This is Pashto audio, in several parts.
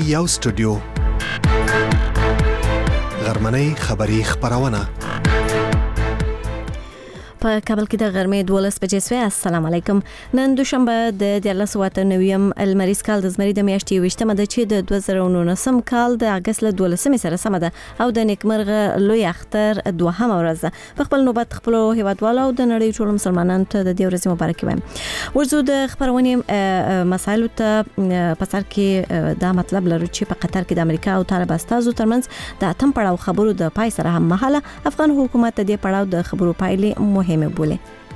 یو سټوډیو غرمنۍ خبری خبرونه په کابل کې د غرمې 12 بجې سوی. السلام علیکم. نن دوشنبه د 1999 المریز کال د زمری د میاشتې 20مه ده چې د 2019 کال د اگست له 12 سره سم ده او د نیکمرغه لوی اختر دوهمه ورځ ده. په خپل نوبت خپل هیوادوالو او د نړۍ ټول مسلمانانو ته د دې ورځې مبارکي وایم. ورزو د خبرونې مسایلو ته په سر کې دا مطلب لرو چې په قطر کې د امریکا او طالب استازو ترمنځ د اتم پړاو خبرو د پای سره هم مهاله افغان حکومت د دې پړاو د خبرو پایلې مهمه بوله.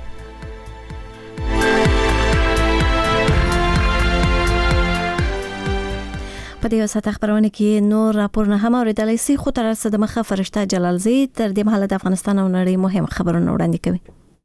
په دې وسط خبرونه کې نور راپورونه هم اوریدلای شي خو تر څه د مخه فرشته جلالزی تر دې مهاله د افغانستان او نړۍ مهم خبرونه وړاندې کوي.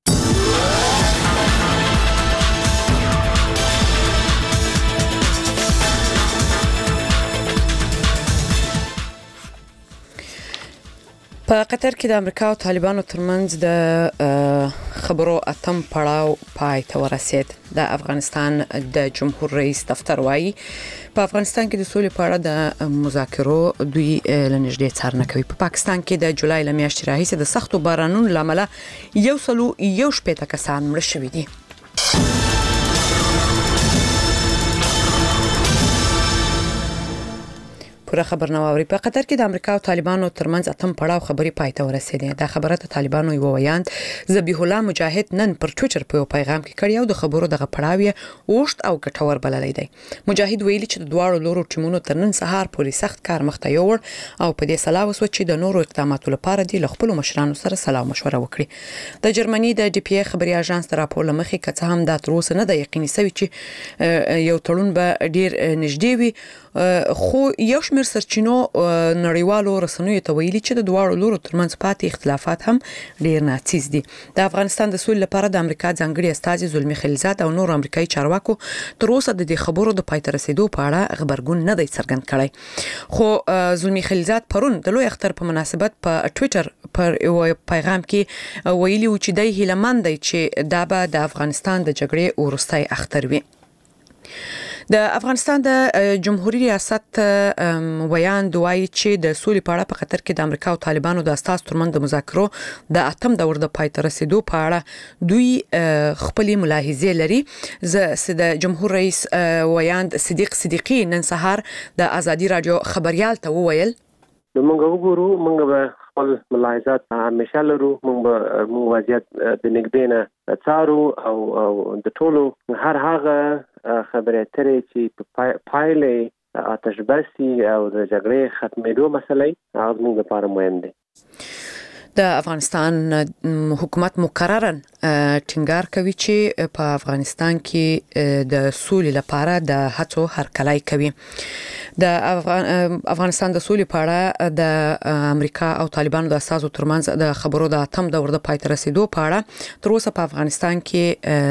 په قطر کې د امریکا او طالبانو ترمنځ د خبرو اتم پړاو پای ته ورسید. د افغانستان د جمهور رئیس دفتر وايي په افغانستان کې د سولې په اړه د مذاکرو دوی لنږدې څارنه کوي. په پاکستان کې د جولای ل میاشتې راهیسې د سختو بارانونو لامل 111 کسان مړ شوي دي. پوره خبرنامه په قطر کې د امریکا او طالبانو ترمنځ اتم پړاو خبري پای ته ورسېده. دا خبره د طالبانو یو ویاند ذبیح الله مجاهد نن پر ټوئیټر په پیغام کې کړی او د خبرو دغه پړاو اوښت او ګټور بللی دی. مجاهد ویلي چې د دواړو لورو ټیمونو تر نن سهار پورې سخت کار مخته یوړ او په دې سلا وسو چې د نورو اقداماتو لپاره د خپل مشرانو سره سلام مشوره وکړي. د جرمني د ډي پی ای خبري اژانس تر راپور لمخې کڅ هم د تر اوسه نه د یقیني سوي چې یو تړون به ډیر نږدې وي، خو یو شمېر سرچینو نړیوالو رسنیو ته ویلي چې د دواړو لورو ترمنځ پاتې اختلافات هم ډیر ناڅیز دي. د افغانستان د سولې لپاره د امریکا ځانګړي استازي زلمی خلیلزاد او نور امریکایي چارواکو تر اوسه د دې خبرو د پای ته رسیدو په اړه خبرګون نه دی څرګند کړی. خو زلمی خلیلزاد پرون د لوی اختر په مناسبت په ټوئیټر پر پیغام کې ویلي و چې د هیلمند دی چې دا به د افغانستان د جګړې وروستۍ اختر وي. د افغانستان د جمهوریت ریاست ویاند وایي چې د سولې په اړه په قطر کې د امریکا او طالبانو د استازو ترمنځ د مذاکرو د اتم دور د پای ته رسیدو په اړه دوی خپل ملاحظې لري. د جمهور رئیس ویاند صدیق صدیقی نن سهار د ازادي رادیو خبريال ته وویل موږ وګورو، موږ به خپل ملاحظات همیشه لرو، موږ وضعیت د نږدې نه څارو او د ټولو هر هغه خبرې اترې چې پایلې آتش بسي او د جګړې ختمېدو مسلې هغه موږ لپاره مهم دي. د افغانستان حکومت مکررن ټینګار کوي چې په افغانستان کې د سولې لپاره د هڅو هرکلی کوي. د افغانستان د سولې په اړه د امریکا او طالبانو د اساسو ترمنځ د خبرو د اتم دور د پای ته رسیدو په اړه تر اوسه په افغانستان کې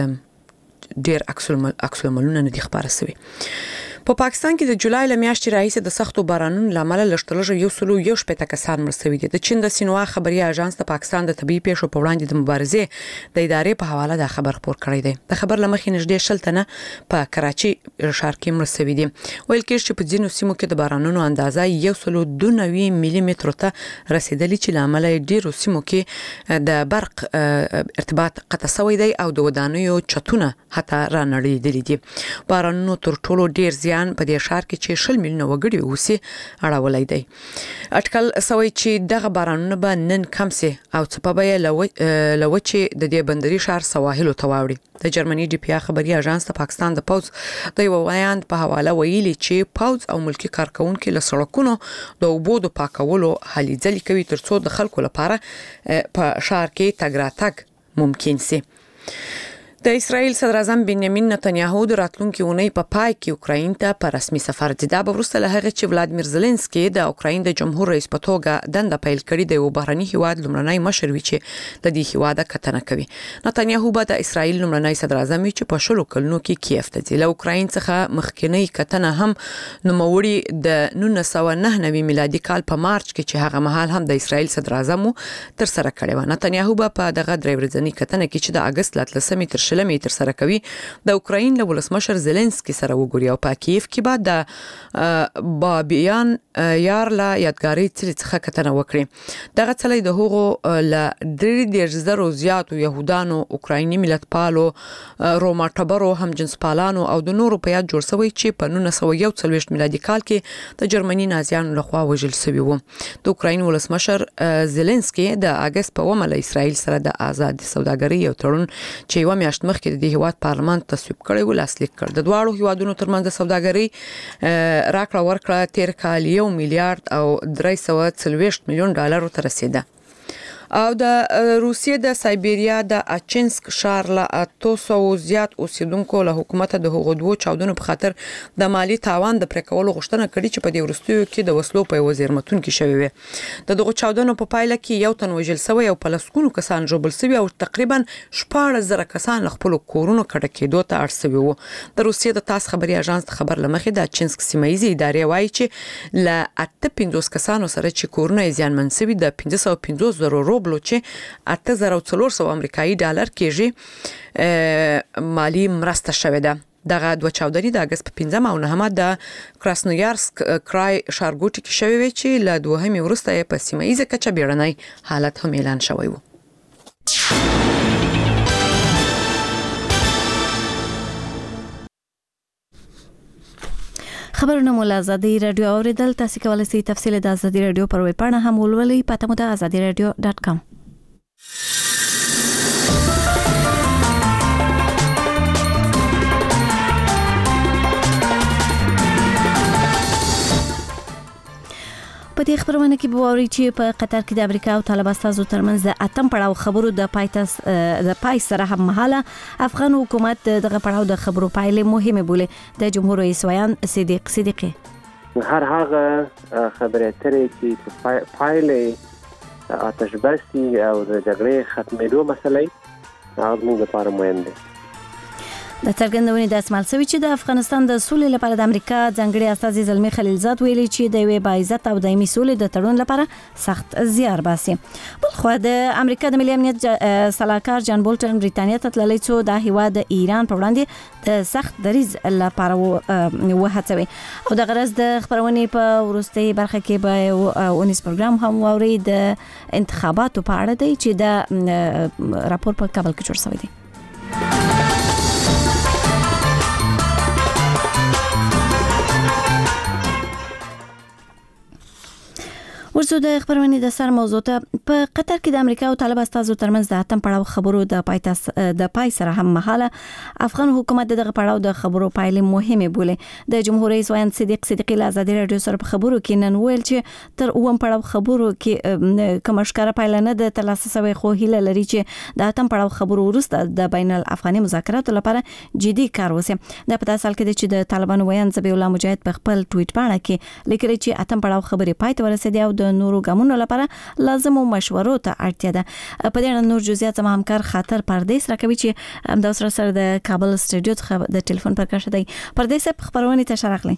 ډیر عکس العملونه نه دي خبره شوی. په پاکستان کې د جولای ل میاشتې راهیسې د سختو بارانونو لامل لږترلږه 111 کسان مړ شوي دي. د چین د سینوا خبري اژانس د پاکستان د طبي پیښو په وړاندې د مبارزې د ادارې په حواله د خبر خبر کړی دی. د خبر لمخې نږدې 100 تنه په کراچي ښار کې مړ شوي دي. ویل کېږي چې په ځینو سیمو کې د بارانونو اندازه 192 ملي متر ته رسیدلی چې لامل ډیرو سیمو کې د برق ارتباط قطع شوی دی او د ودانیو چتونه حتی رانړېدلي دي. بارانونو تر ټولو ډیر په دې ښار کې چې 100 میلیونه وګړي اوسي اړولای دی. اټکل سوي چې دغه بارانونه به نن کم سي او څه په بیا لوچې د دې بندري ښار سواحل ته واوړي. د جرمني ډي پی ای خبري اژانس د پاکستان د پوز د یو ویاند په حواله ویلي چې پوز او ملکی کارکونکو له سړکونو د اوبو د پاکولو هلي ځلې کوي ترڅو د خلکو لپاره په ښار کې تګ راتګ ممکن سي. د اسرائیل صدر اعظم بنیامین نتنیاهو د راتلونکي اونۍ په پای کې اوکراین ته په رسمي سفر ځي. دا به وروسته له هغه چې ولادیمیر زيلنسکي د اوکراین د جمهور رئیس په توګه دنده پیل کړې د یو بهرني هیواد لومړنی مشر وي چې د دې هیواد کتنه کوي. نتنیاهو به د اسرائیل لومړنی صدر اعظم وي چې په شلو کلونو کې کیف ته ځي. له اوکراین څخه مخکنی کتنه هم نوموړي د 1999 میلادي کال په مارچ کې چې هغه مهال هم د اسرائیل صدر اعظم تر سره کړی و. نتنیاهو به په دغه درې ورځنی کتنه کې چې د اگست 13 تر 20 فلم یې ترسره کوي د اوکراین له ولسمشر زيلنسکي سره وګوري او په کیف کې بعد د بابیان یار لا یادګاری څخه کتنه وکړي دغه څلې د هغو ل 3,000 زیاتو يهودانو اوکرایني ملتپالو روماټبرو هم جنس پالانو او د نورو په یاد جوړ شوی چې په 1941 میلادي کال کې د جرمني نازیانو لخوا وژل شوی و د اوکراین ولسمشر زيلنسکي د اگست په ومه له اسرائیل سره د آزاد سوداګرۍ یو تړون چې یو میاشت مخکې د هیواد پارلمان تصویب کړی و لاسلیک کړ د دواړو هیوادونو ترمنځ د سوداګرۍ راکړه ورکړه تیر کال 1 میلیارډ او 340 میلیون ډالر ته رسیده او د روسیې د سایبیریا د اچینسک ښار له 800 زیات اوسیدونکو له حکومت د هغو دوه چاودنو په خاطر د مالی تاوان د پرکولو غوښتنه کړې چې په دې ورستیو کې د وسلو په وزیرمتون کې شوی وي د دغه چاودنو په پایله کې یو تن وژل شوی او په لسکونو کسان ژوبل شوی او تقریبا 14,000 کسان له خپل کورونو کډه کېدو ته اړ شوی وو د روسیې د تاس خبري اژانس خبر لمخې د اچینسک سیمایي ادارې وایي چې ل 850 کسانو سره چې کورونه یې زیانمن شوی د 550,000 روبلو چې 8400 امریکایي ډالر کېږي مالی مرسته شوې ده دغه دوه چاودنې د اگست په 15 او 9 د کراسنویارسک کرای ښارګوټي کې شوې وي چې له دوهمې وروسته په سیمایي کچه بیړنی حالت هم اعلان شوی و خبرونه مو له ازادي رادیو اوریدل تاسو کولای شئ تفصیل د ازادي رادیو پر ویب پاڼه هم ولولئ پته مو د azadiradio.com په دې خبرونه کې به ووري چې په قطر کې د امریکا او طالب استازو ترمنځ د اتم پړاو خبرو د پای سره هم مهاله افغان حکومت دغه پړاو د خبرو پایلې مهمه بوله د جمهور رئیس ویان صدیقي هر هغه خبرې ترې چې پایلې آتش بسي او د جګړې ختمېدو مسلې هغه موږ لپاره مهم دي د څرګندونې د اسمال سوي چې د افغانستان د سولې لپاره د امریکا ځانګړي استاذ زلمی خلیلزاد ویلي چې د وی باعزت او دایمي سولې د تړون لپاره سخت زیار باسي بل خو د امریکا د ملي امنیت سلاکار جان بولټن بریټانیا ته تللی چې د هیواد د ایران په وړاندې د سخت دریځ لپاره وهڅوي او د غرض د خبرونې په ورستۍ برخه کې به اونیس پروګرام هم ووري د انتخاباتو په اړه دی چې د راپور په کابل کې جوړ شوی دی ورسو د خبرونې د سر موضوع ته په قطر کې د امریکا او طالب استازو ترمنځ د اتم پړاو خبرو د پای سره هم مهاله افغان حکومت دغه پړاو د خبرو پایلې مهمه بوله د جمهور رئیس ویان صدیقي له ازادي رادیو سره په خبرو کې نن ویل چې تر اوم پړاو خبرو کې کوم ښکارا پایله نه د تلاسه سوي خو هیله لري چې د اتم پړاو خبرو وروسته د بین الافغاني مذاکراتو لپاره جدي کار وشي د په تاسو کې چې د طالبانو ویان ذبیح الله مجاهد په خپل ټویټ باندې کې لیکلي چې اتم پړاو خبرې پای ته ورسېدي او د نورو ګامونو لپاره لازم مشورو ته اړتیا ده په دې اړه نور جزئیات زموږ همکار خاطر پردیس راکوي چې د سره د کابل سټوډیو څخه د ټلیفون پر کښه دی پردیس په خبرونه ته شارخلی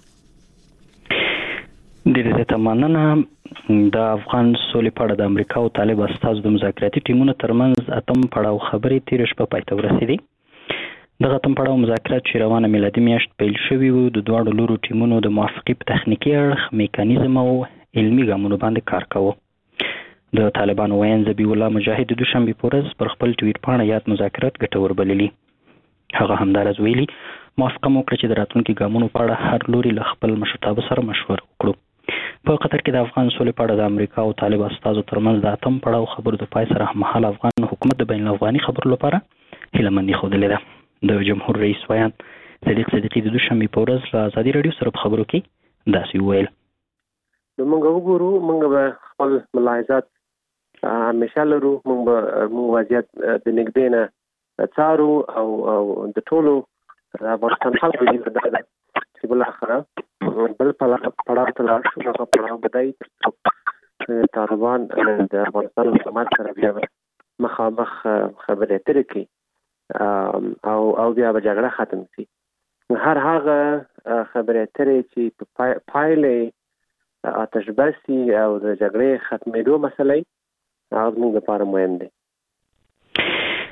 د دې تمننه د افغان سولې په اړه د امریکا او طالب استازو د مذاکراتي ټیمونو ترمنځ اتم پړاو خبرې تیر شپه پای ته ورسېدي دغه اتم پړاو مذاکرات چې روانه میلادي میاشت پیل شوي وو د دواړو لورو ټیمونو د موافقې په تخنیکي اړخ میکانیزم او علمي ګامونو باندې کار کاوه د طالبانو ویان ذبیح الله مجاهد د دوشنبه په ورځ پر خپل ټویټ باندې یاد مذاکرات ګټور بللي هغه همدارز ویلي موافقه وکړه چې د راتلونکي ګامونو په اړه هر لوري له خپل مشرتابه سره مشوره وکړو په قطر کې د افغان سولې په اړه د امریکا او طالب استازو ترمنځ د اتم پړاو خبرو د پای سره مهال افغان حکومت د بین الافغاني خبرو لپاره هیلهمندي خوده ده د جمهور رئیس ویان صدیقي د دوشنبه په ورځ له ازادي رادیو سره په خبرو کې داسې ویل موږ وګورو موږ به خپل ملاحظات همیشه لرو موږ وضعیت د نږدې نه څارو او د ټولو افغانستان خلکو چې بل اخره بل پړاو ته لاړ شو هغه پړاو بدای طالبان د افغانستان حکومت سره بیا مخامخ خبرې اترې کوي او بیا به جګړه ختم شي هر هغه خبرې اترې چې پایلې آتش بسي او د جګړې ختمېدو مسلې هغه موږ لپاره مهم دي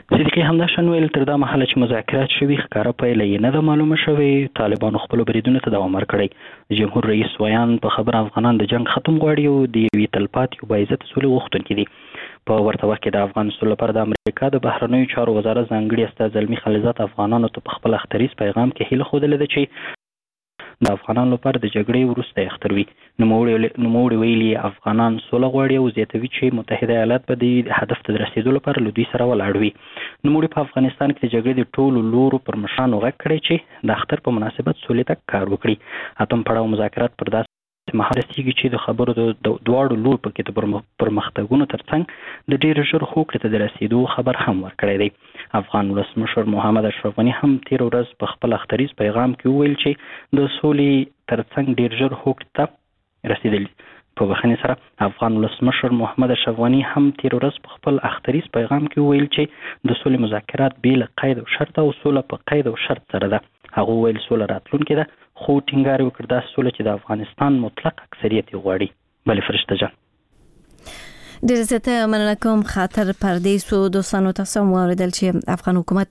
صدیقي همداشان ویل تر دا مهاله چې مذاکرات شوي ښکاره پایله یې نه ده معلومه شوې. طالبانو خپلو بریدونو ته دوام ورکړی. جمهور رئیس ویان په خبره افغانان د جنگ ختم غواړي او د یوې تلپاتې او باعزته سولې غوښتونکي دي. په ورته وخت کې د افغان سولې لپاره د امریکا د بهرنیو چارو وزارت ځانګړي استازی زلمي خلیلزاد افغانانو ته په خپل اختریز پیغام کې هیله ښودلې ده چې د افغانانو لپاره د جګړې وروسته اختر وي. نوموړي ویلي افغانان سوله غواړي او زیاتوي چې متحده ایالات به د هدف ته د رسیدو لپاره له دوی سره ولاړ وي. نوموړي په افغانستان کې د جګړې د ټولو لورو پر مشرانو غږ کړی چې د اختر په مناسبت سولې ته کار وکړي. اتم پړاو مذاکرات پر داسې مهال رسیږي چې د خبرو د دواړو لورو پکې د پرمختګونو ترڅنګ د ډېر ژر هوکړې ته د رسیدو خبر هم ورکړی دی. افغان ولسمشر محمد اشرف غني هم تیر ورځ په خپل اختریز پیغام کې وویل چې د سولې ترڅنګ ډېر ژر هوکړې ته رسیدلی. په بخښنې سره افغان ولسمشر محمد اشرف غني هم تیر ورځ په خپل اختریز پیغام کې وویل چې د سولې مذاکرات بې له قید او شرط او سوله په قید او شرط سره ده. هغه ویل سوله راتلونکې ده خو ټینګار وکړ دا سوله چې د افغانستان مطلق اکثریت غواړي. بلې فرشته جان ډېر زیاته مننه کوم. خاطر پردیسو دوستانو تاسو مو اوریدل چې افغان حکومت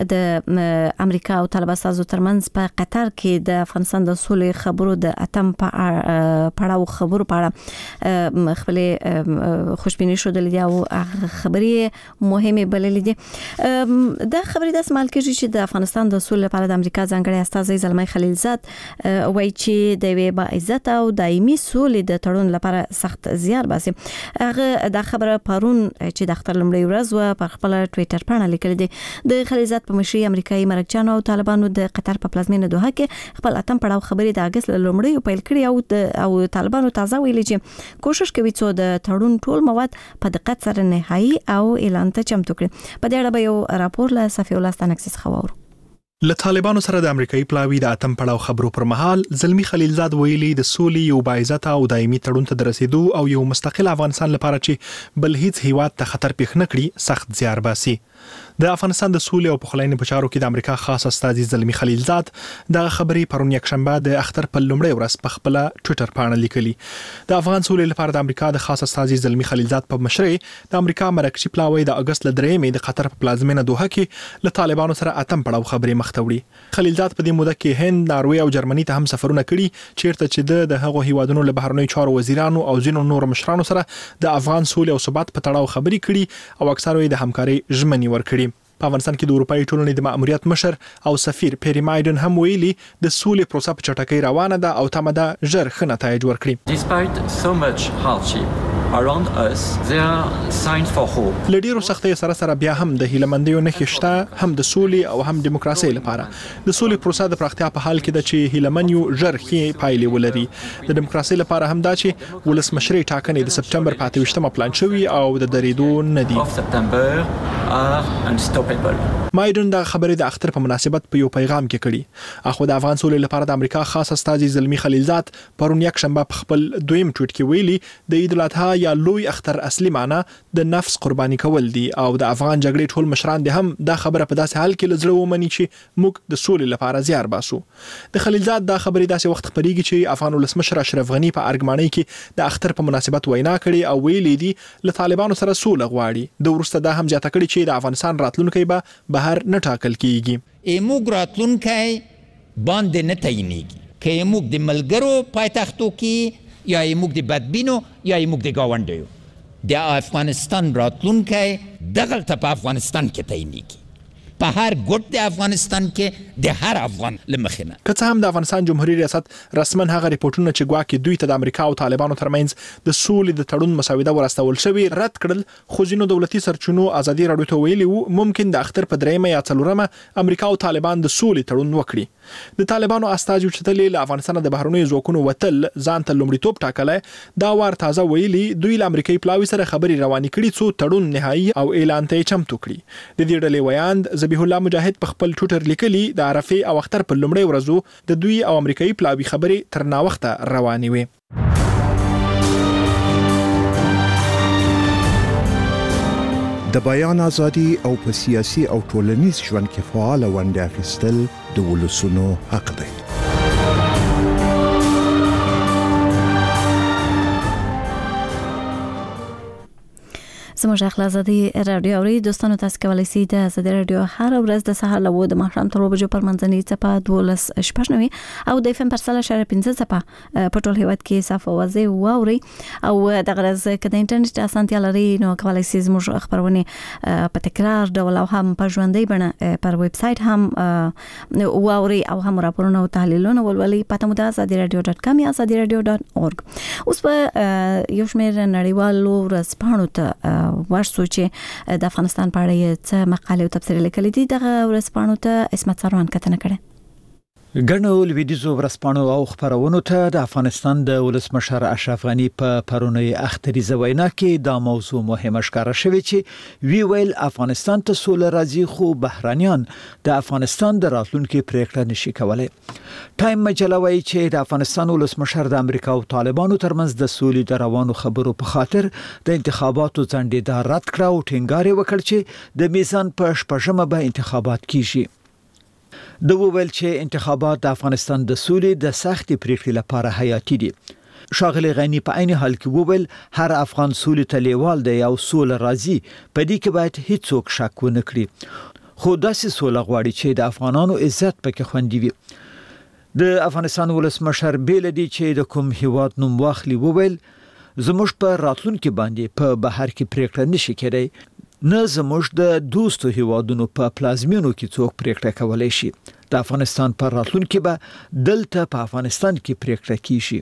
د امریکا او طالب استازو ترمنځ په قطر کې د افغانستان د سولې خبرو د اتم پړاو خبرو په اړه خپل خوشبیني شودلې دي او خبرې مهمه بللې دي. دا خبرې د اسمال کې چې د افغانستان د سولې لپاره د امریکا ځانګړي استازی زلمي خلیلزاد وایي چې د وی با عزت او دایمي سولې د تړون لپاره سخت زیار باسي. هغه دا خبره پرون چې د اختر لومړی ورځ و پر خپل ټوئیټر باندې لیکل دي. د خلیلزاد په مشرۍ امریکایي مرکچانو او طالبانو د قطر په پلازمینه دوحه کې خپل اتم پړاو خبرې د اگست لومړی پیل کړي او طالبانو تازه ویلي چې کوشش کوي چې د تړون ټول مواد په دقت سره نهایی او اعلان ته چمتو کړي. په دې اړه به یو راپور له صفی الله ستانکسي خبرو. له طالبانو سره د امریکایي پلاوی د اتم پړاو خبرو پر مهال زلمي خلیلزاد ویلي د سولې یو باعزته او دایمي تړون ته رسیدو او یو مستقل افغانستان لپاره چې بل هیڅ هیواد ته خطر پیښ نه کړي سخت زیار باسي. د افغانستان د سولې او پخلاینې په چارو کې د امریکا خاص استازی زلمي خلیلزاد د خبرې پرون یکشنبه د اختر په لومړی ورځ په خپل ټوئیټر باندې لیکلي. د افغان سولې لپاره د امریکا د خاص استازی زلمي خلیلزاد په مشرۍ د امریکا مرکزی پلاوی د اگست لدرېمې د قطر په پلازمینه دوحه کې له طالبانو سره اتم پړاو خبرې مختوړي. خلیلزاد په دې موده کې هند، ناروې او جرمني ته هم سفرونه کړي چیرته چې د هغو هیوادونو له بهرنیو چارو وزیرانو او ځینو نور مشرانو سره د افغان سولې او ثبات په تړاو خبرې کړي او اکثره یې د همکارۍ ژمنې ورکړي. په افغانستان کې د اروپאי ټولنې د مأموریت مشر او سفیر پیری مایدن هم ویلي د سولې پروسه په چټکۍ روانه ده او تمه ده ژر ښه نتایج ورکړي. Despite so much hardship around us, there are signs for hope. له ډیرو سختیو سره بیا هم د هیلهمندیو نښې شته، هم د سولې او هم دیموکراسۍ لپاره. د سولې پروسه د پراختیا په حال کې ده چې هیلهمن یو ژر ښې پایلې ولري. د دیموکراسۍ لپاره هم دا چې ولسمشرۍ ټاکنې د سپټمبر په 28مه پلان شوي او د درېدو نه دي. مایدن دا خبرې د اختر په مناسبت په یو پیغام کې کړي. اخو د افغان سولې لپاره د امریکا خاص استازی زلمي خلیلزاد پرون یکشنبه په خپل دویم ټویټ کې ویلي د عید الاضحی یا لوی اختر اصلي معنی د نفس قرباني کول دي او د افغان جګړې ټول مشران دي هم دا خبره په داسې حال کې لزړه ومني چې موږ د سولې لپاره زیار باسو. د خلیلزاد دا خبرې داسې وخت خبريږي چې افغان ولسمشر اشرف غني په ارګمانۍ کې د اختر په مناسبت وینا کړې او ویلي دي له طالبانو سره سوله غواړي. د ورسته دا هم زیاته کړې چې د افغانستان راتلونکي به بهر نه ټاکل کیږي. موږ راتلونکي باندې نه تعینېږي که موږ د ملګرو پایتختو کې یا موږ د بدبینو یا موږ د گاونډیو. د افغانستان راتلونکي دغلته په افغانستان کې تعینېږي، په هر ګوټ د افغانستان کې د هر افغان لمخینه. که څه هم د افغانستان جمهوریت ریاست رسمن هغه ریپورتونه چې ګواکې دوی ته د امریکا او طالبانو ترمنځ د سولې د تړون مسوده ورستول شوی رد کړل، خو ځینو دولتي سرچینو ازادي راډیو ته ویلي وو ممکن د اختر په 3 یا 4 امریکا او طالبان د سولې تړون وکړي. د طالبانو استازي چې له افغانستان د بهرنیو ځواکونو وتل ځان ته لومړیتوب ټاکلی، دا وار تازه ویلي دوی له امریکایي پلاوي سره خبرې روانې کړي څو تړون نهایی او اعلان ته چمتو کړي. د دې ډلې ویاند ذبیح الله مجاهد په خپل ټوئیټر لیکلي د عرفه او اختر په لومړی ورځو د دوی او امریکایي پلاوي خبرې تر ناوخته روانې وي. د بیان ازادي او په سیاسي او ټولنیز ژوند کې فعال ونډه اخیستل د ولسونو حق دی. زموږ اخلاصادي رادیو اوري دوستانو تاسو کولی شئ د ازادي رادیو هر ورځ د سهار له 2 د ماښام تر 2 بجو پر منځنۍ څپه 12:90 او د FM پر 100.5 څپه په ټول هیواد کې صاف اوازه واوري او د غرض کده انټرنیټ اسانتیا لري نو کولی شئ زموږ خبرونه په تکرار ډول او هم په ژوندۍ بڼه پر ویب سټ هم واوري او هم راپورونه او تحلیلونه ولولي پته مو ده azadiradio.com یا azadiradio.org. اوس په یو شمېر نړیوالو ورځپاڼو ته ورسو چې د افغانستان په اړه څه مقالې او تبصرې لیکلې دي دغه ورځپاڼو ته اسمت سروان کتنه کړې. ګڼو لویدیزو ورځپاڼو او خبرونو ته د افغانستان د ولسمشر اشرف غنی په پرونی اختریزه وینا کې دا موضوع مهمه ښکاره شوې چې وی ویل افغانستان ته سوله راځي خو بهرانيان د افغانستان د راتلونکو پریکړه نشي کولای. ټایم مجله وايي چې د افغانستان ولسمشر د امریکا او طالبانو ترمنځ د سولې د روانو خبرو په خاطر د انتخاباتو ځنډېدا رد کړ او ټینګار وکړ چې د میزان په شپږمه به انتخابات کیږي. د وویل چې انتخابات د افغانستان د سولې د سختې پریکړې لپاره حیاتي دي. ښاغلی غنی په عین حال کې وویل هر افغان سولې ته لیوال دی او سوله راځي په دې کې باید هیڅوک شک ونه کړي خو داسې سوله غواړي چې د افغانانو عزت پکې خوندي وي. د افغانستان ولسمشر بیل دی چې د کوم هیواد نوم واخلي وویل زموږ په راتلونکو باندې په بهر کې پریکړه نشي کېدای نه زموږ د دوستو هیوادونو په پلازمینو کې څوک پریکړه کولای شي. د افغانستان پر راتلونکو به دلته په افغانستان کې پریکړه کیږي.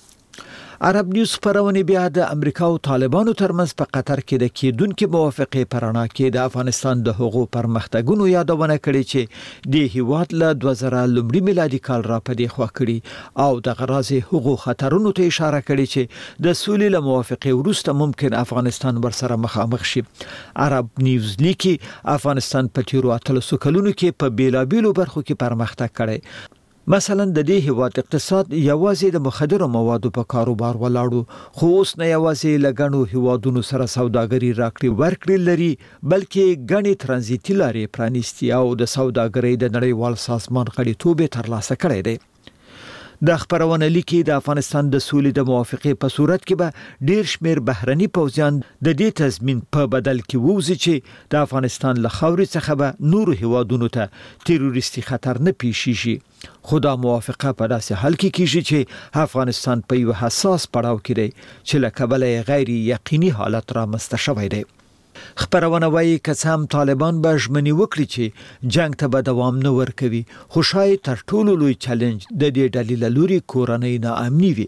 عرب نیوز خبرونه بیا د امریکا او طالبانو ترمنځ په قطر کې د کېدونکو موافقه پرانا کې د افغانستان د حقوقو پرمختګونو یادونه کړې چې د هیواد له 2000 لومړي میلادي کال را پدې خوا کړی او د غراضي حقوق خطرونو ته اشاره کړې چې د سولې له موافقه وروسته ممکن افغانستان ورسره مخامخ شي. عرب نیوز لیکي افغانستان په تیرو 3 کلونو کې په بیلابیلو برخو کې پرمختګ کړی. مثلا د دې هیواد اقتصاد یوازې د مخدرو موادو په کاروبار ولاړو خو اوس نه یوازې لګڼو هیوادونو سره سوداګري راکړي ورکړي لري بلکې غني ترانزیتي لارې پرانیستي او د سوداګرۍ د نړیوال سازمان غړیتوب ترلاسه کړی دی. د خبرونه لیکي د افغانستان د سولې د موافقه په صورت کې به ډیر شمیر بهرني پوځیان د دې تضمین په بدل کې ووزي چې د افغانستان له خاورې څخه به نور هیوادونو ته تروریستي خطر نه پیښیږي. خدا موافقه په داسې حال کې کیږي چې افغانستان په یو حساس پړاو کې دی چې له کبله غیر یقیني حالت رامنځته شوی دی. خبرونه وايي که څه هم طالبان به ژمنې وکړي چې جنگ ته به دوام نه ورکوي خو شاید تر ټولو لوی چیلنج د دې ډلې له لوري کورنۍ ناامني وي.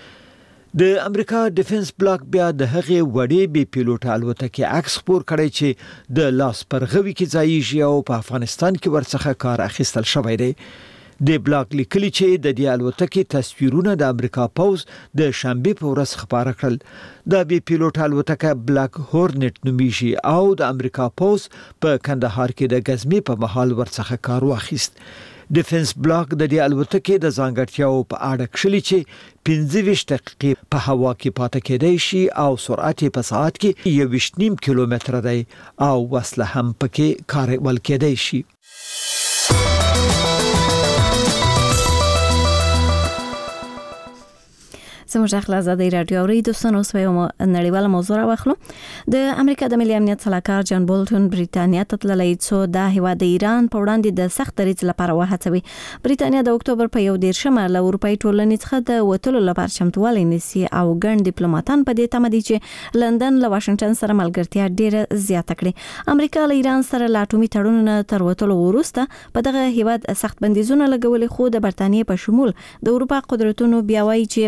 د امریکا ډیفنس بلاک بیا د هغې وړې بي پیلوټ الوتکې عکس خپور کړی چې د لاس پرغوي کې ځایږي او په افغانستان کې ورڅخه کار اخیستل شوی دی. د بلاک لیکلي چې د دې الوتکې تصویرونه د امریکا پوز د شنبه په ورځ خبره کړل. د بي پیلوټ الوتکه بلاک هورنټ نومیږي او د امریکا پوز په کندهار کې د غزمې په محل ورڅخه کار واخیست. ډیفنس بلاک د دې الوتکې د ځانګړتیاو په اړه کښلي چې 25 دقیقې په هوا کې پاتې کېدای شي او سرعت په ساعت کې 1.5 کیلومتر دی او وسله هم پکې کارول کېدای شي. زموږ اخلاصادي رادیو اوري دوستانو اوس یو نړیواله موضوع راوخلو. د امریکا د ملي امنیت صلاحکار جان بولټن بریټانیا ته تللی څو د هیواد د ایران په وړاندې د سخت دریځ لپاره وهڅوي. بریټانیا د اکتوبر په 1 له اروپאי ټولنې څخه د وټلو لپاره چمتووالی نیسي او ګڼ ډیپلوماټان په دې تمه دي چې لندن له واشنگټن سره ملګرتیا ډیره زیاته کړي. امریکا له ایران سره لا اټومي تړونونه تر وټلو وروسته په دغه هیواد سخت بندیزونه لګولي خو د برتانیې په شمول د اروپا قدرتونو بیا وایي چې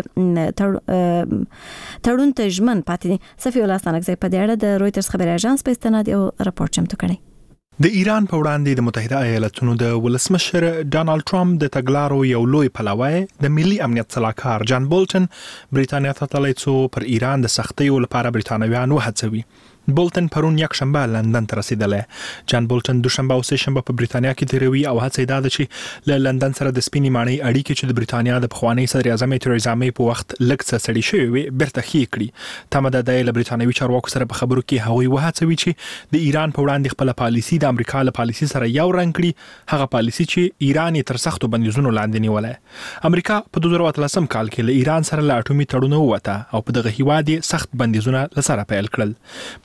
تړون ته ژمن پاتې دي. صفي الله ستانکزی په دې اړه د رويټرز خبري اژانس په استناد یو راپور چمتو کړی. د ایران په وړاندې د متحده ایالاتونو د ولسمشر ډانالډ ټرمپ د تګلارو یو لوی پلوی د ملي امنیت صلاحکار جان بولټن بریټانیا ته تللی څو پر ایران د سختیو لپاره بریټانویان وهڅوي. بولټن پرون یک شنبه لندن ته رسیدلی. جان بولټن دوشنبه او سه شنبه په بریټانیا کې تیروي او هڅه دا ده چې له لندن سره د سپینې ماڼۍ اړیکې چې د بریټانیا د پخوانی صدر اعظم تریزا مې په وخت لږ څه سړې شوې وي بیرته ښې کړي. تمه ده د بریټانوي چارواکو سره په خبرو کې هغوی وهڅوي چې د ایران په وړاندې خپل پالیسي د امریکا له پالیسي سره یو رنګ کړي، هغه پالیسي چې ایران یې تر سختو بندیزونو لاندې نیولای. امریکا په 2013 کال کې له ایران سره له اټومي تړون ووته او په دغه هیواد سخت بندیزونه لسره پیل کړل.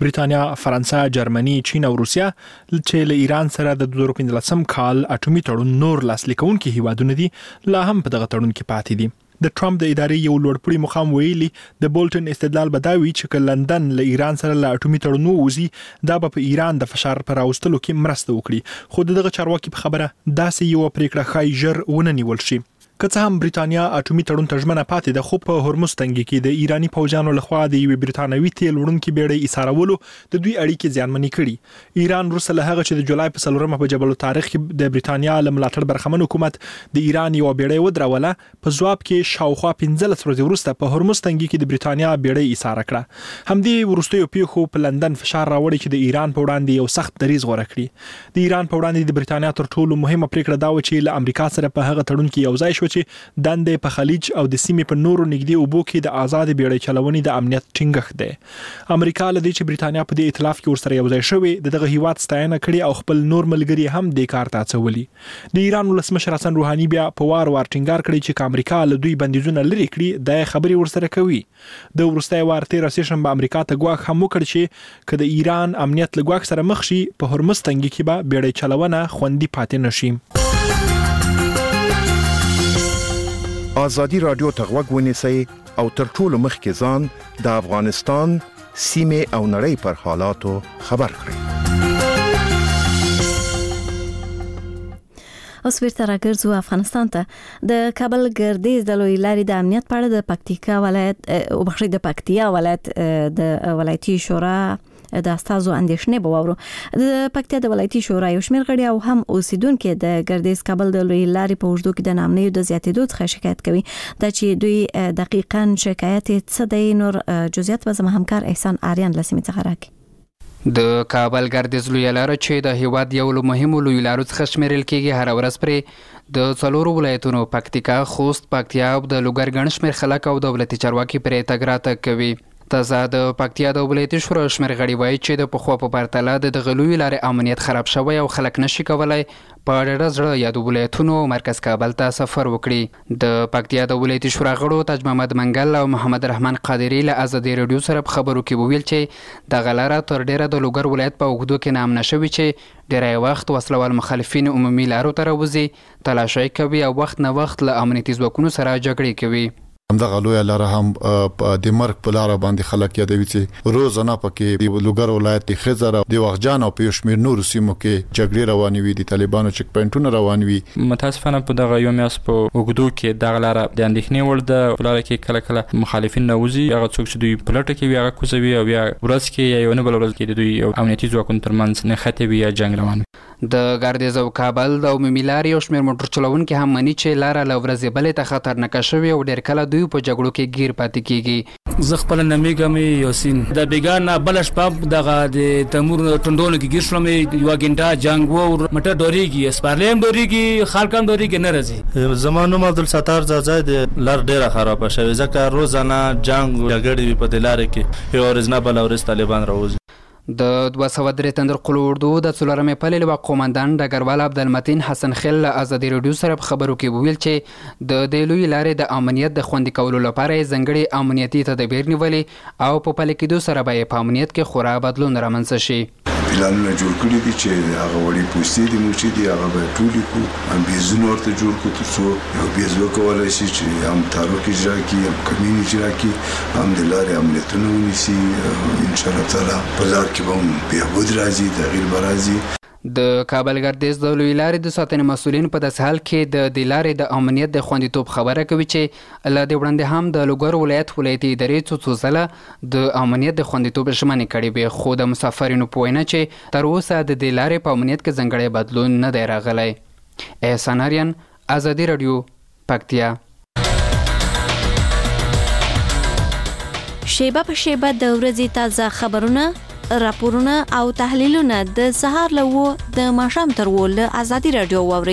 برېټانیا، فرانسه، جرمني، چین او روسیا چې له ایران سره د 2015 کال اټومي تړون نور لاسلیکونکي هیوادونه دي لا هم په دغه تړون کې پاتې دي. د ټرمپ د ادارې یو لوړپوړي مقام ویلي د بولټن استدلال بداوي چې لندن له ایران سره له اټومي تړون ووزي دا به په ایران د فشار پر راوستلو کې مرسته وکړي، خو دغه چارواکي په خبره داسې یو پریکړه خای ژر ونه نیول شي. که څه هم برېټانیا اټومي تړون ته ژمنه پاتې ده، خو په هرمز تنګي کې د ایرانی پوځیانو لخوا د یو برېټانوي تیل وړونکي بیړۍ ایسارولو د دوی اړیکې زیانمنې کړي. ایران وروسته له هغه چې د جولای په 4 په جبل الطارق کې د برېټانیا له ملاتړ برخمن حکومت د ایران یو بیړۍ ودروله، په ځواب کې شاوخوا 15 ورځې وروسته په هرمز تنګي کې د برېټانیا بیړۍ ایسار کړه. همدې وروستیو پیښو په لندن فشار راوړی چې د ایران په وړاندې یو سخت دریځ غوړه کړي. د ایران په وړاندې د برېټانیا تر ټولو مهمه پریکړه دا و چې له امریکا سره په هغه تړون کې یو ځای شو چې دند په خلیج او د سیمې په نورو نږدې اوبو کې د آزاد بیړۍ چلونې د امنیت ټینګښت دی. امریکا له دې چې برېټانیا په دې ائتلاف کې ورسره یو ځای شوی دغه هیواد ستاینه کړي او خپل نور ملګري هم د کار ته اچولي. د ایران ولسمشر حسن روحاني بیا په وار ټینګار کړی چې امریکا له دوی بندیزونه لري کړي د خبري ورسره کوي. د ورستای وار 13 سیشن په امریکا ته ګواښ هم وکړ چې کله د ایران امنیت له ګواښ سره مخ شي په هرمز تنګي کې به بیړۍ چلونه خوندي پاتې نشي. آزادی رادیو ته غوږ ونیسئ او تر ټولو مخکې ځان د افغانستان سیمې او نړۍ پر حالاتو خبر کړئ. اوس ورته راګرځو افغانستان ته. د کابل ګردیز د لوی لارې د امنیت په اړه د پکتیکا ولایت او بخښي د پکتیا ولایت د ولایتي شورا د استازو اندیشنې بوورو. د پکتیا د ولایتي شورا یو شمېر غړي او هم اوسیدونکو د ګردیز کابل د لوی لارې په وجود کې د نامنیو د زیاتېدو څخه شکایت کوي. دا چې دوی دقیقاً شکایت څه دی، نور جزئیات به زموږ همکار احسان آریان لسمې څخه راکړي. د کابل ګردیز لوی لار چې د هیواد یو له مهمو لوی لارو څخه شمیرل کېږي، هر ورځ پرې د څلورو ولایتونو پکتیکا، خوست، پکتیا او د لوګر ګڼ شمېر خلک او دولتي چارواکي پرې تګ راتګ کوي. تازه د پکتیا د ولایتي شورا شمېر غړي وایي چې د پخوا په پرتله د دغه لوی لارې امنیت خراب شوی او خلک نشي کولای په ډېر زړه یادو ولایتونو مرکز کابل ته سفر وکړي. د پکتیا د ولایتي شورا غړو تاج محمد منګل او محمد رحمان قادری له آزادي رادیو سره په خبرو کې وویل چې دغه لاره تر ډېره د لوګر ولایت په اوږدو کې نامنه شوې چې ډېری وخت وسلوال مخالفین عمومي لارو ته راوځي، تلاشۍ کوي او وخت نه وخت له امنیتي ځواکونو سره جګړې کوي. همدغه لویه لاره هم د مرګ په لاره باندې خلک یادوي چې روزانه پکې د لوګر ولایت د خزر او د وغجان او په شمیر نور سیمو کې جګړې روانې وي، د طالبانو چک پوینټونه روان وي. متاسفانه په دغه یو میاس په وګدو کې دغه لاره د اندېښنې وړ ده. لاره کې کله کله مخالفین نوځي، هغه څوک چې دوی پلټه کوي هغه کوزوي او بیا ورځ کې یا یو نه بل ورځ کې د دوی امنیتي ځواکونو ترمنځ نښتې وي یا جنگ روان وي. د ګردیز او کابل د عمومي لارې یو شمېر موټر چلوونکي هم مني چې لاره له ورځې بلې ته خطرناکه شوې او ډېر کله دوی په جګړو کې گیر پاتې کیږي. زه خپل نمیګم یاسین د بیګان بلش پاپ دغه د تمور ټندونو کې گیر شلم، یو غنټه جنگ و مټر ډوریږي، سپارلیم ډوریږي، خلکم ډوریږي نه راځي. زمانو عبدالستار زازای د لار ډیره خراب شوه، ځکه روزانه جنگ جګړې په دلاره کې یو ریزنبل او طالبان راوځي. د 203 تندر قلو اردو د څلورمې پلې لوا قومندان ډګروال عبدالمتین حسن خل آزادي رادیو سره په خبرو کې ویل چې د لوی لارې د امنیت د خوندي کولو لپاره ځنګړي امنیتي تدابیر نیولې او په پلي کېدو سره به په امنیت کې خورا بدلون رامنځته شي. پلانونه جوړ کړي دي چې هغه وړي پوستې دي موږ دي هغه به ټولې کو هم بیزونه ورته جوړ کړو ترڅو یو بیز وکولای شي چې هم تاروک اجرا کړي، هم کمین اجرا کړي، هم د لارې امنیتونه ونیسي. ان شاء الله تعالی په لار کې به هم بهبود راځي، تغییر به راځي. د کابل ګردیز د لوی لارې د ساتنې مسؤلین په داسې حال کې د لارې د امنیت د خوندیتوب خبره کوي چې له دې وړاندې هم د لوګر ولایت ولایتي ادارې څو ځله د امنیت د خوندیتوب ژمنې کړې وې، خو د مسافرینو په وینا چې تر اوسه د دې لارې په امنیت کې ځانګړی بدلون نه دی راغلی. احسان آریان، آزادي رادیو، پکتیا. شیبه په شیبه د ورځې تازه خبرونه، راپورونه او تحلیلونه د سهار له د ماښام تر له آزادي رادیو واوري.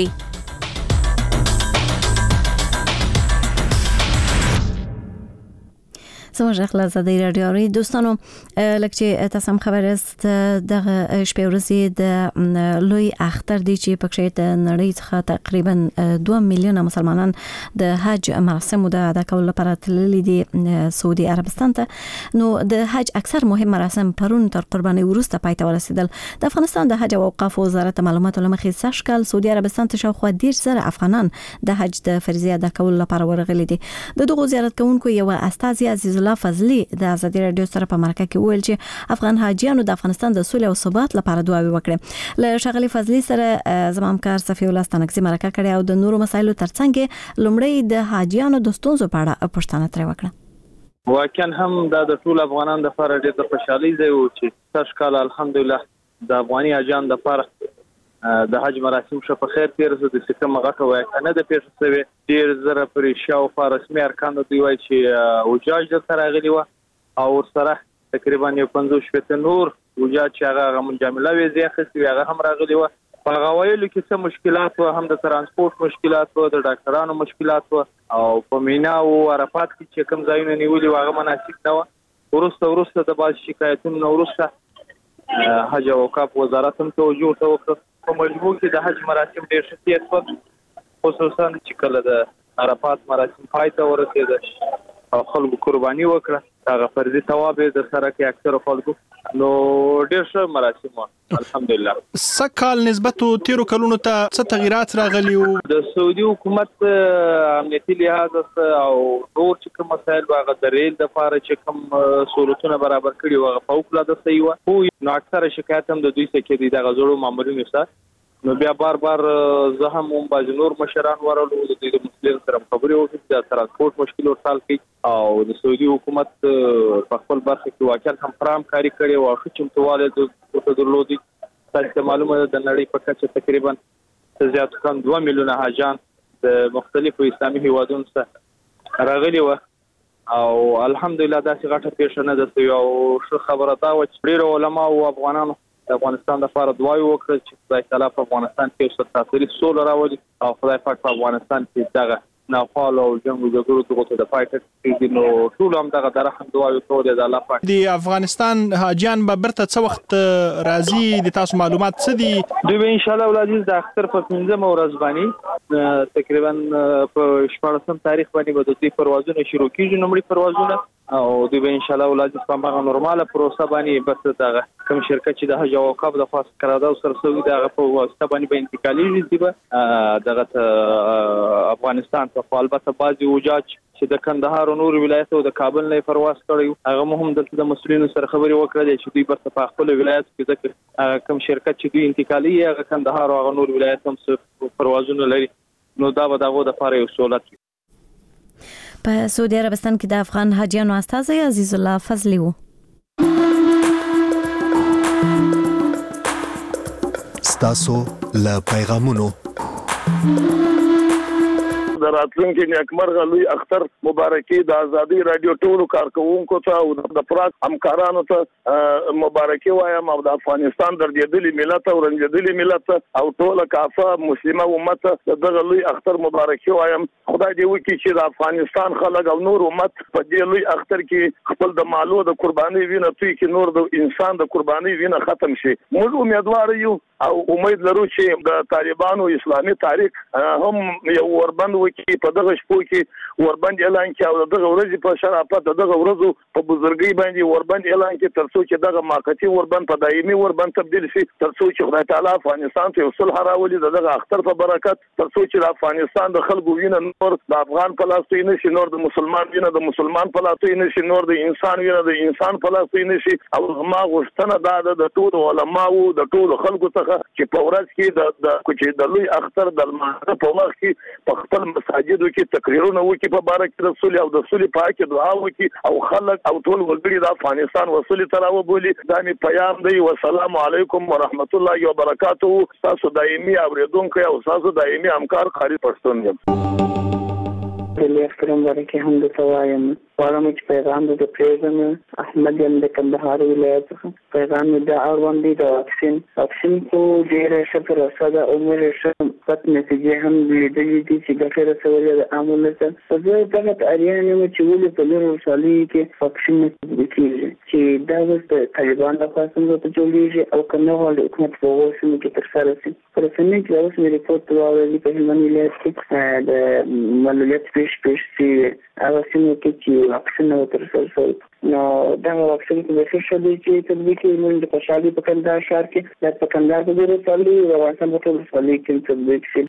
زموږ خپل ازادي رادیو ری دوستانو لکه تاسو هم خبر است د شپې ورځې د لوی اختر دی چې پکې د نړۍ څخه تقریبا 2 میلیونه مسلمانان د حج مراسم د ادا کولو لپاره تللي دي سعودي عربستان ته. نو د حج اکثر مهم مراسم پرون تر قرباني وروسته پای ته ورسیدل. د افغانستان د حج او اوقاف وزارت معلوماتو لمخې سږ کال سعودي عربستان ته شاوخوا 10,000 افغانان د حج د فریضې ادا کولو لپاره ورغلي دي. د دغو زیارت کوونکو یو استاذ عزیز الله فضلی د ازادي رادیو سره په مرکه کې ویل چې افغان حاجیانو د افغانستان د سولې او ثبات لپاره دعاوې وکړې. له شغلي فضلی سره زمام کار صفی الله ستانکزي مرکه کړې او د نورو مسایلو ترڅنګ لومړی د حاجیانو د ستونزو په اړه پوښتنه ترې وکړه. واقعا هم د ټول افغانان د لپاره ډېر خوشحالي دی چې تاسو کال الحمدلله د افغاني حاجیانو د لپاره د حج مراسم شو په خیر تیر زو د سکه مغټه وای کنه د پیښه سوي ډیر زره پرې شاو فارسمي ارکان دوی وای چې وجاج د سره غلي و او سره تقریبا 50 شپته نور وجاج چې هغه منجمله وي زی خسي هغه هم راغلي و په غوایلو کې څه مشکلات و هم د ترانسپورت مشکلات و د ډاکټرانو مشکلات و او په مینا او عرفات کې چې کوم ځایونه نیولي هغه مناسب نه و ورسته د باز شکایتونو ورسته حج او اوقاف وزارت هم توجه وکړ په مجموع کې د حج مراسم ډېر شتیت و خصوصا چې کله د عرفات مراسم پای ته ورسېدل او خلکو قرباني وکړه هغه فرضي ثواب د سره کې اکثر خلکو نو ډېر ښه مراسم الحمدلله. سکهال نسبت تیرو کلونو ته څه تغیرات راغلي وو د سعودي حکومت امنیتي لحاظ او نور چې کوم مسایل واغ د ریل د لپاره چې کوم سہولتونه برابر کړي وغه فوق العاده صحیح و نو اکثر شکایت هم د دوی څخه کې دي د غزړو مامورینو سره نو بیا بار زه هم باز نور مشران ورلو د دې مسلمان سره خبرې وکړې د ترانسپورت مشکل ورسال کې او د سعودي حکومت په خپل برخه کې واقعا هم فرام کاری کړي او ښه چمتواله د درلودي تاسو معلومه ده د نړۍ په کچه تقریبا زیات کم 2 میلیونه حاجان د مختلفو اسلامي هیوادونو څخه راغلي و او الحمدلله دا څنګه غټه پیښه نه ده او ښه خبره ده چې ډیر علما او افغانانو د افغانستان لپاره دعای وکړه چې خدای تعالی په افغانستان کې ستاسو سول راوړي او خدای پاک په افغانستان کې دغه ناخوالو او جنگ او جګړو دغه د پای ته نو ټول هم دغه درحم دعای وکړي د الله پاک. د افغانستان حاجیان به برته څه وخت راځي د تاسو معلومات څه دي؟ دوی ان شاء الله ولادي د اختر په 15 ورځ باندې تقریبا په 14 تاریخ باندې به د دې پروازونه شروع کیږي نومړي پروازونه او دوی به ان شاء الله ولادي په هغه نورماله پروسه باندې بس دغه کوم شرکت چې د حج او اوقاف د خاص قرارداد سره سوي دغه په واسطه باندې به انتقالي دي دغه افغانستان په البته بعضي وجاج چې د کندهار او نور ولایت او د کابل نه پرواز کړی هغه هم دلته د مسؤلینو سره خبرې وکړې چې دوی بس په خپل ولایت کې ذکر کوم شرکت چې دوی انتقالي هغه کندهار او نور ولایت هم پروازونه لري نو دا به دغه د لپاره یو سہولت وي. په سعودي عربستان کې د افغان حاجیانو استاذ عزیز الله فضلی وو. ستاسو له پیغامونو د راتلونکي نیکمرغه لوی اختر مبارکي د ازادي رادیو ټولو کارکونکو ته او د پراک همکارانو ته مبارکي وایم او د افغانستان درجدلي ملت او رنجدلي ملت او ټول کافه مسلمه امت دغه لوی اختر مبارکي وایم. خدای دې وکړي چې د افغانستان خلک او نور امت په دې لوی اختر کې خپل د مالو د قرباني وینه توي کې نور د انسان د قرباني وینه ختم شي. موږ امیدوار یو او امید لرو چې د طالبانو اسلامي تاریخ هم یو وربند وکړي په دغه شپو کې وربند اعلان کړي او دغه ورځ په شرافت دغه ورځو په بزرګۍ باندې وربند اعلان کړي ترڅو چې دغه ماقتی وربند په دایمي وربند تبدیل شي ترڅو چې خدای تعالی افغانستان ته وصل راولي دغه اختر په برکت ترڅو چې د افغانستان د خلکو وینه نور د افغان په لاس کې نشي نور د مسلمان وینه د مسلمان په لاس کې نشي نور د انسان وینه د انسان په لاس کې نشي او ما غوښتنه دا د ټول علماو د ټول خلکو څخه چې په ورځ کې د کوچې د لوی اختر د لمانځه په وخت کې په خپل مساجدو کې تقریرونه وکړي په باره کې رسول او د رسول پاک دعا وکړي او خلک او ټول وګړي د افغانستان وصول تر او بولی دا می پیغام دی والسلام علیکم ورحمت الله وبرکاته. تاسو دایمي اوریدونکو او تاسو دایمي همکار قاری پښتون یم. دلی اخترم برکه هم د توایم وارم چې پیغام د پریزم احمد یم د کندهار ولایت پیغام د اړوندې د واکسین کو ډیر شکر ساده عمر مثبت نتیجې هم لیدلې دي چې ګټه رسولې ده عامه ته. زه دغه اړین یم چې ولې په لور ولسوالۍ کې واکسین کیږي چې دا د طالبان لخوا څنګه جوړیږي او کنه ولې حکومت په وسیله کې تر سره شي. پر څنګه چې اوس مې ریپورت راوړی په هلمند ولایت کې د ملولیت پیش چې هغه څنګه چې واکسین تر سره شول. نو دا واکسین په څه شي چې تطبیق موږ د خوشحالي په کندهار ښار کې د کندهار په ولسوالۍ او افغانستان په ټول ولسوالۍ کې تطبیق شي.